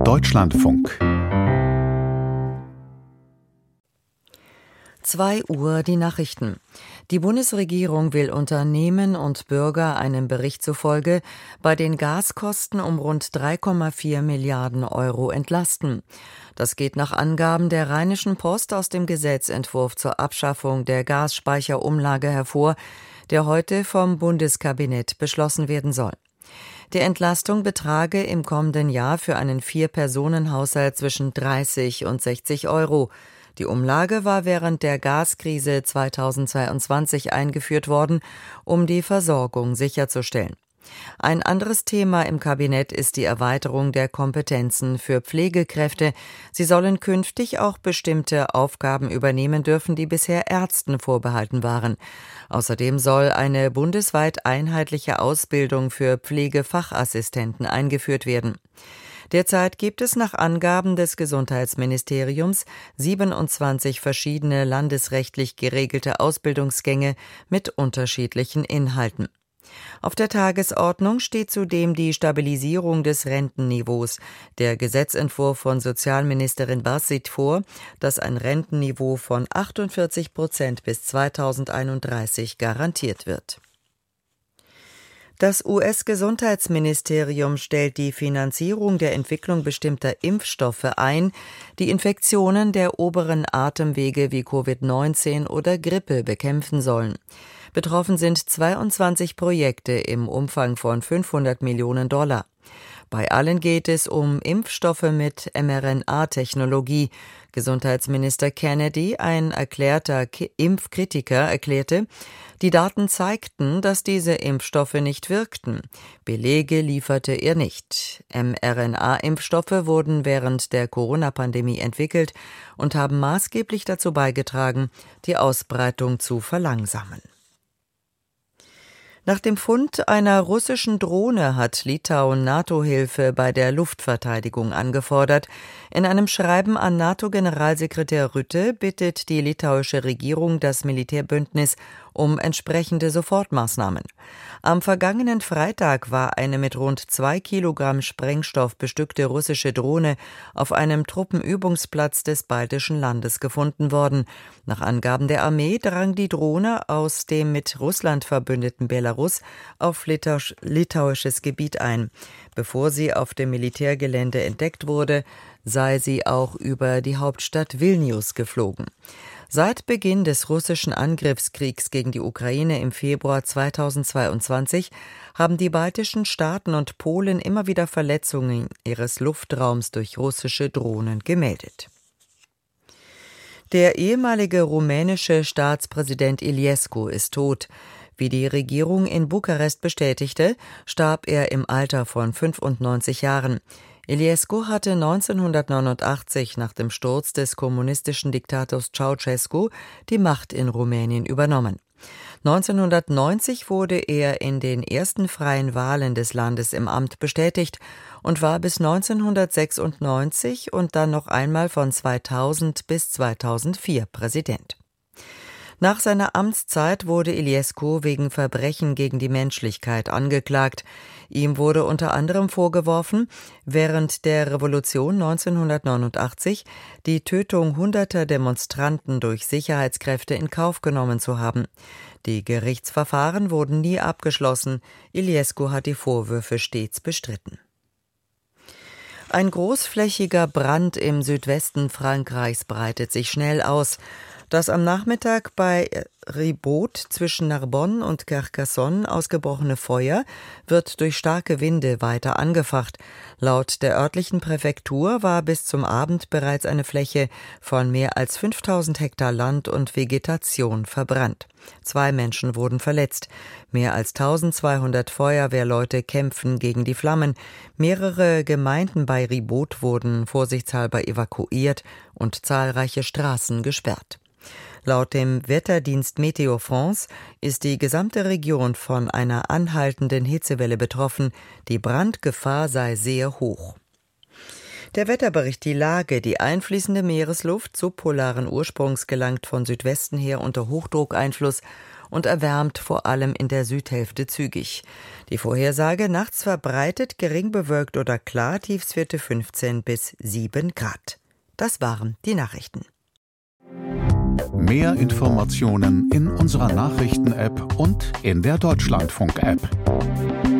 Deutschlandfunk 2 Uhr die Nachrichten. Die Bundesregierung will Unternehmen und Bürger einem Bericht zufolge bei den Gaskosten um rund 3,4 Milliarden Euro entlasten. Das geht nach Angaben der Rheinischen Post aus dem Gesetzentwurf zur Abschaffung der Gasspeicherumlage hervor, der heute vom Bundeskabinett beschlossen werden soll. Die Entlastung betrage im kommenden Jahr für einen 4-Personen-Haushalt zwischen 30 und 60 Euro. Die Umlage war während der Gaskrise 2022 eingeführt worden, um die Versorgung sicherzustellen. Ein anderes Thema im Kabinett ist die Erweiterung der Kompetenzen für Pflegekräfte. Sie sollen künftig auch bestimmte Aufgaben übernehmen dürfen, die bisher Ärzten vorbehalten waren. Außerdem soll eine bundesweit einheitliche Ausbildung für Pflegefachassistenten eingeführt werden. Derzeit gibt es nach Angaben des Gesundheitsministeriums 27 verschiedene landesrechtlich geregelte Ausbildungsgänge mit unterschiedlichen Inhalten. Auf der Tagesordnung steht zudem die Stabilisierung des Rentenniveaus. Der Gesetzentwurf von Sozialministerin Bass sieht vor, dass ein Rentenniveau von 48% bis 2031 garantiert wird. Das US-Gesundheitsministerium stellt die Finanzierung der Entwicklung bestimmter Impfstoffe ein, die Infektionen der oberen Atemwege wie Covid-19 oder Grippe bekämpfen sollen. Betroffen sind 22 Projekte im Umfang von $500 Millionen. Bei allen geht es um Impfstoffe mit mRNA-Technologie. Gesundheitsminister Kennedy, ein erklärter Impfkritiker, erklärte, die Daten zeigten, dass diese Impfstoffe nicht wirkten. Belege lieferte er nicht. mRNA-Impfstoffe wurden während der Corona-Pandemie entwickelt und haben maßgeblich dazu beigetragen, die Ausbreitung zu verlangsamen. Nach dem Fund einer russischen Drohne hat Litauen NATO-Hilfe bei der Luftverteidigung angefordert. In einem Schreiben an NATO-Generalsekretär Rutte bittet die litauische Regierung das Militärbündnis um entsprechende Sofortmaßnahmen. Am vergangenen Freitag war eine mit rund 2 Kilogramm Sprengstoff bestückte russische Drohne auf einem Truppenübungsplatz des baltischen Landes gefunden worden. Nach Angaben der Armee drang die Drohne aus dem mit Russland verbündeten Belarus auf litauisches Gebiet ein. Bevor sie auf dem Militärgelände entdeckt wurde, sei sie auch über die Hauptstadt Vilnius geflogen. Seit Beginn des russischen Angriffskriegs gegen die Ukraine im Februar 2022 haben die baltischen Staaten und Polen immer wieder Verletzungen ihres Luftraums durch russische Drohnen gemeldet. Der ehemalige rumänische Staatspräsident Iliescu ist tot. Wie die Regierung in Bukarest bestätigte, starb er im Alter von 95 Jahren. Iliescu hatte 1989 nach dem Sturz des kommunistischen Diktators Ceausescu die Macht in Rumänien übernommen. 1990 wurde er in den ersten freien Wahlen des Landes im Amt bestätigt und war bis 1996 und dann noch einmal von 2000 bis 2004 Präsident. Nach seiner Amtszeit wurde Iliescu wegen Verbrechen gegen die Menschlichkeit angeklagt. Ihm wurde unter anderem vorgeworfen, während der Revolution 1989 die Tötung hunderter Demonstranten durch Sicherheitskräfte in Kauf genommen zu haben. Die Gerichtsverfahren wurden nie abgeschlossen. Iliescu hat die Vorwürfe stets bestritten. Ein großflächiger Brand im Südwesten Frankreichs breitet sich schnell aus. Das am Nachmittag bei Ribot zwischen Narbonne und Carcassonne ausgebrochene Feuer wird durch starke Winde weiter angefacht. Laut der örtlichen Präfektur war bis zum Abend bereits eine Fläche von mehr als 5000 Hektar Land und Vegetation verbrannt. 2 Menschen wurden verletzt. Mehr als 1200 Feuerwehrleute kämpfen gegen die Flammen. Mehrere Gemeinden bei Ribot wurden vorsichtshalber evakuiert und zahlreiche Straßen gesperrt. Laut dem Wetterdienst Météo France ist die gesamte Region von einer anhaltenden Hitzewelle betroffen. Die Brandgefahr sei sehr hoch. Der Wetterbericht: Die Lage, die einfließende Meeresluft subpolaren Ursprungs gelangt von Südwesten her unter Hochdruckeinfluss und erwärmt vor allem in der Südhälfte zügig. Die Vorhersage: nachts verbreitet gering bewölkt oder klar, Tiefstwerte 15 bis 7 Grad. Das waren die Nachrichten. Mehr Informationen in unserer Nachrichten-App und in der Deutschlandfunk-App.